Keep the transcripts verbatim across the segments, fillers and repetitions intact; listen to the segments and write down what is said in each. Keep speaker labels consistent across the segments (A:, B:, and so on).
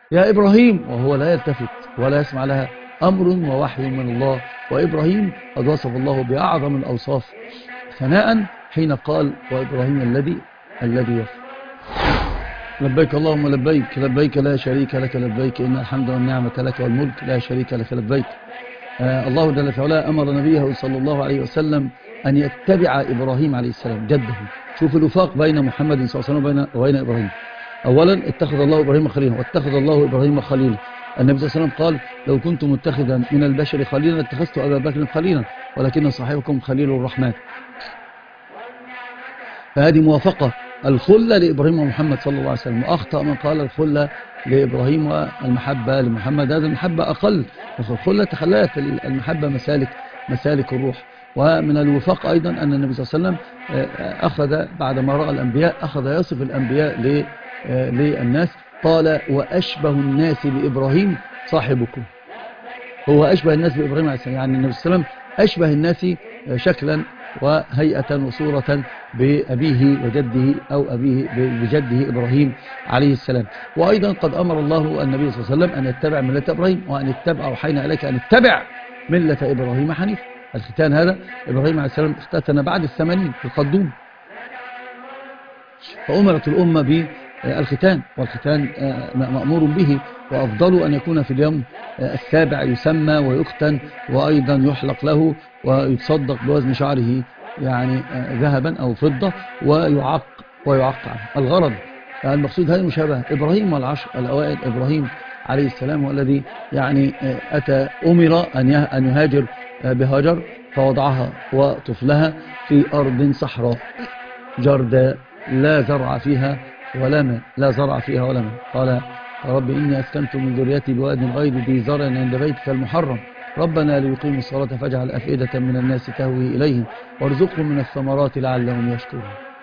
A: يا إبراهيم، وهو لا يلتفت ولا يسمع لها، أمر ووحي من الله. وإبراهيم قد وصف الله بأعظم الأوصاف ثناء حين قال وإبراهيم الذي الذي وفى. لبيك اللهم لبيك، لبيك لا شريك لك لبيك، إن الحمد والنعمة لك والملك لا شريك لك لبيك. آه الله جل في علاه أمر نبيه صلى الله عليه وسلم أن يتبع إبراهيم عليه السلام جده. شوف الوفاق بين محمد صلى الله عليه وسلم وبين إبراهيم. أولا اتخذ الله إبراهيم خليلا، واتخذ الله إبراهيم خليلا. النبي صلى الله عليه وسلم قال لو كنت متخذا من البشر خليلا اتخذت أبا بكر خليلا، ولكن صاحبكم خليل الرحمن. فهذه موافقة الخلة لإبراهيم ومحمد صلى الله عليه وسلم. وأخطأ من قال الخلة لإبراهيم والمحبة لمحمد، هذا المحبة أقل. الخلة تخلت المحبة مسالك مسالك الروح. ومن الوفاق أيضا أن النبي صلى الله عليه وسلم أخذ بعد ما رأى الأنبياء أخذ يصف الأنبياء للناس. قال وأشبه الناس بإبراهيم صاحبكم. هو أشبه الناس بإبراهيم عليه السلام، يعني النبي صلى الله عليه وسلم أشبه الناس شكلا وهيئة وصورة بأبيه وجده أو أبيه بجده إبراهيم عليه السلام. وأيضا قد أمر الله النبي صلى الله عليه وسلم أن يتبع ملة إبراهيم، وأن يتبع أوحينا إليك أن يتبع ملة إبراهيم حنيفا. الختان هذا إبراهيم عليه السلام اختتن بعد الثمانين في القدوم، فأمرت الأمة بالختان، والختان مأمور به، وأفضل أن يكون في اليوم السابع يسمى ويختن، وأيضا يحلق له ويتصدق بوزن شعره يعني ذهبا أو فضة، ويعق ويعق عنه. الغرض يعني المقصود هذه مشابهة إبراهيم والعشر الأوائل. إبراهيم عليه السلام هو الذي يعني أتى أمر أن يهاجر بهاجر، فوضعها وطفلها في أرض صحراء جرداء لا زرع فيها ولا ماء، لا زرع فيها ولا ماء. قال رب إني أسكنت من ذريتي بواد غير ذي زرع عند بيتك المحرم ربنا ليقيموا الصلاة فاجعل أفئدة من الناس تهوي إليهم وارزقهم من الثمرات لعلهم يشكرون.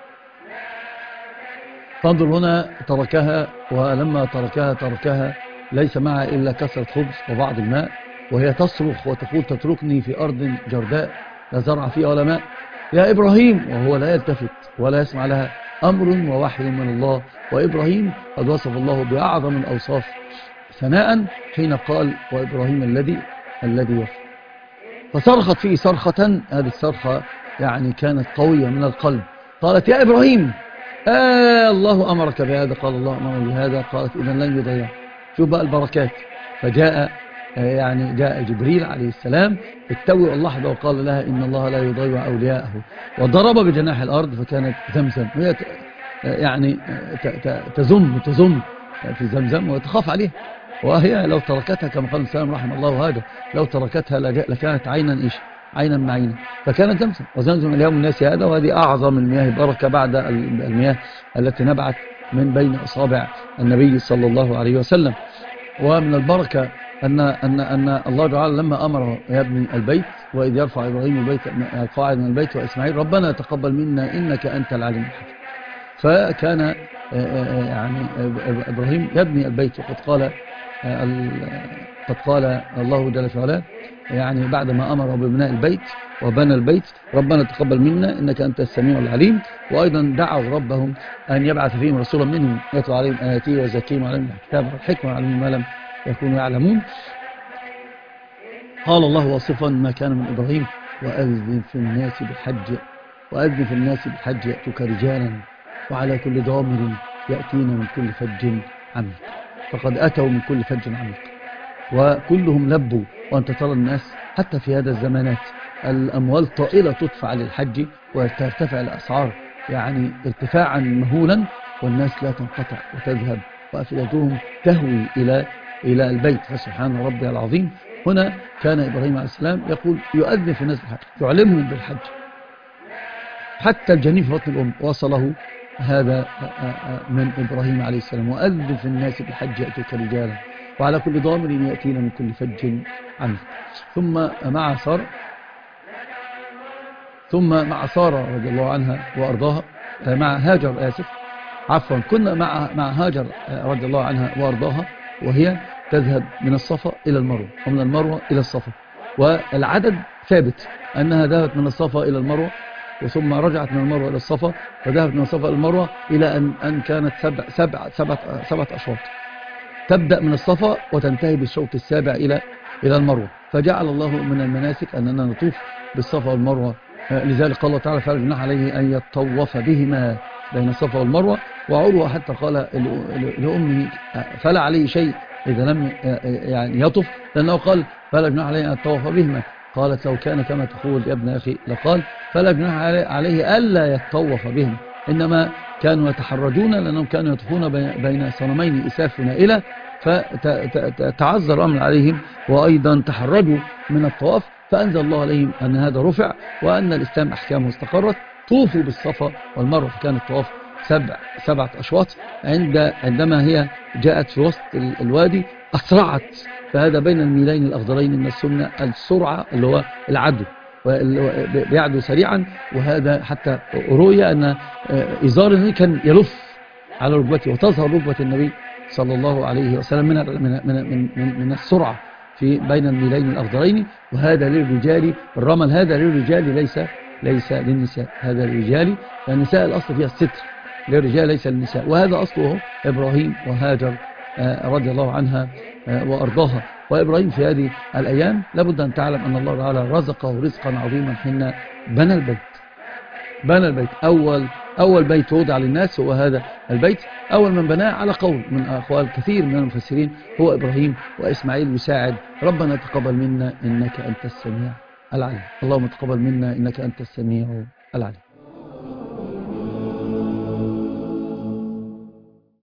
A: فانظر هنا تركها، ولما تركها تركها ليس معها إلا كسرة خبز وبعض الماء، وهي تصرخ وتقول تتركني في أرض جرداء لا زرع فيها ولا ماء يا إبراهيم، وهو لا يلتفت ولا يسمع لها، أمر ووحي من الله. وإبراهيم قد وصف الله بأعظم الأوصاف ثناء حين قال وإبراهيم الذي الذي وفى. فصرخت فيه صرخة، هذه الصرخة يعني كانت قوية من القلب. قالت يا إبراهيم آه الله أمرك بهذا. قال الله أمر بهذا. قالت إذن لن يضيع. شوف بقى البركات. فجاء يعني جاء جبريل عليه السلام اتوى اللحظة وقال لها إن الله لا يضيع أولياءه، وضرب بجناح الأرض فكانت زمزم، وهي يعني تزم تزم في زمزم وتخاف عليها، وهي لو تركتها كما قال السلام رحمه الله هذا لو تركتها لكانت عينا إيش عينا معينا، فكانت زمزم. وزمزم اليوم الناس هذا، وهذه أعظم المياه بركة بعد المياه التي نبعت من بين أصابع النبي صلى الله عليه وسلم. ومن البركة أن, أن, أن الله تعالى لما أمر يبني البيت وإذ يرفع إبراهيم البيت القواعد من البيت وإسماعيل ربنا تقبل منا إنك أنت العليم الحكيم. فكان يعني إبراهيم يبني البيت، وقد قال قد قال الله جل في علاه يعني بعدما أمر ببناء البيت وبنى البيت ربنا تقبل منا إنك أنت السميع العليم. وأيضا دعوا ربهم أن يبعث فيهم رسولا منهم يتلو عليهم آياته ويزكيهم ويعلمهم الكتاب والحكمة ويعلمهم ما لم يكونوا يعلمون. قال الله واصفا ما كان من إبراهيم وأذن في الناس بالحج وأذن في الناس بالحج يأتوك رجالا وعلى كل ضامر يأتين من كل فج عميق. فقد أتوا من كل فج عميق وكلهم لبوا. وأنت ترى الناس حتى في هذا الزمانات الأموال طائلة تدفع للحج وترتفع الأسعار يعني ارتفاعا مهولا، والناس لا تنقطع وتذهب وأفئدتهم تهوي إلى إلى البيت. فسبحان ربي العظيم. هنا كان إبراهيم عليه السلام يقول يؤذن في الناس بالحج يعلمهم بالحج حتى الجنين في بطن الأم وصله هذا من إبراهيم عليه السلام. وأذن في الناس بالحج يأتوك رجالا وعلى كل ضامر يأتينا من كل فج عميق. ثم مع سارة ثم مع سارة رضي الله عنها وأرضاها مع هاجر آسف عفوا كنا مع مع هاجر رضي الله عنها وأرضاها وهي تذهب من الصفا إلى المروة ومن المروة إلى الصفا، والعدد ثابت أنها ذهبت من الصفا إلى المروة وثم رجعت من المروة إلى الصفا وذهبت من الصفا إلى المروة إلى أن أن كانت سبع سبع سبعة سبعة أشواط. تبدأ من الصفا وتنتهي بالشوط السابع إلى إلى المروة. فجعل الله من المناسك أننا نطوف بالصفا والمروة، لذلك قال الله تعالى فلا جناح عليه أن يطوف بهما بين الصفا والمروة. وعروة حتى قال لأمه فلا عليه شيء إذا لم يعني يطف، لأنه قال فلا جناح عليه أن يطوف بهما. قالت لو كان كما تقول يا ابن أخي لقال فلا جناح عليه ألا يطوف بهما، إنما كانوا يتحرجون لأنهم كانوا يطوفون بين صنمين إساف ونائلة، فتعذر الأمر عليهم وأيضا تحرجوا من الطواف، فأنزل الله عليهم أن هذا رفع وأن الإسلام أحكامه استقرت. طوفوا بالصفا والمروة، فكان الطواف سبع سبعة أشواط. عند عندما هي جاءت في وسط الوادي أسرعت، فهذا بين الميلين الأخضرين من السنة السرعة اللي هو العدو، بيعدو سريعا. وهذا حتى رؤية أن إزار النبي كان يلف على ركبته، وتظهر ركبة النبي صلى الله عليه وسلم من من من من, من السرعة في بين الميلين الأخضرين. وهذا للرجال، الرمل هذا للرجال ليس ليس للنساء، هذا للرجال، فالنساء الأصل فيها الستر، للرجال ليس للنساء. وهذا أصله إبراهيم وهاجر رضي الله عنها وأرضاها. وإبراهيم في هذه الأيام لابد أن تعلم أن الله تعالى رزقه رزقا عظيما حين بنى البيت. بنى البيت، أول أول بيت وضع للناس هو هذا البيت. أول من بناه على قول من أقوال كثير من المفسرين هو إبراهيم، وإسماعيل يساعد. ربنا تقبل منا إنك أنت السميع العليم. اللهم تقبل منا إنك أنت السميع العليم.